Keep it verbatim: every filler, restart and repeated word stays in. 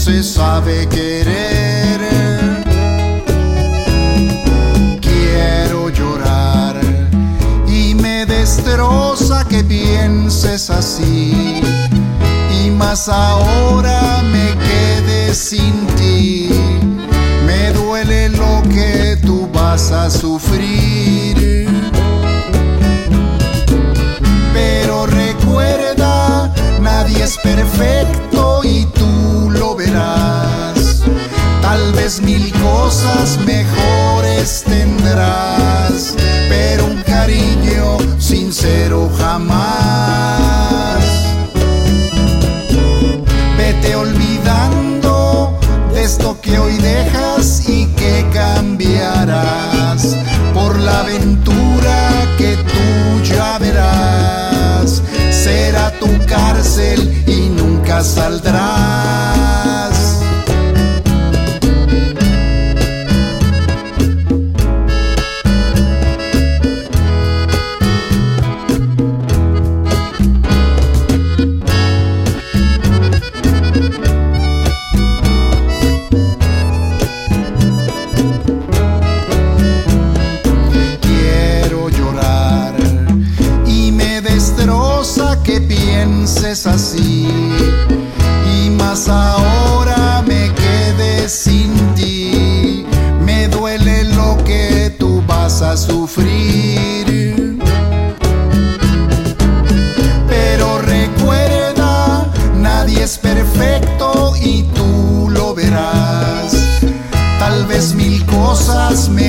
se sabe querer. Quiero llorar y me destroza que pienses así, y más ahora me quedé sin ti. Me duele lo que tú vas a sufrir, pero recuerda, nadie es perfecto y tú lo verás. Tal vez mil cosas mejores tendrás, pero un cariño sincero jamás. Vete olvidando de esto que hoy dejas y que cambiarás por la aventura que tú ya verás. Será tu cárcel y nunca saldrás. Que pienses así, y más ahora me quedé sin ti. Me duele lo que tú vas a sufrir, pero recuerda, nadie es perfecto y tú lo verás. Tal vez mil cosas me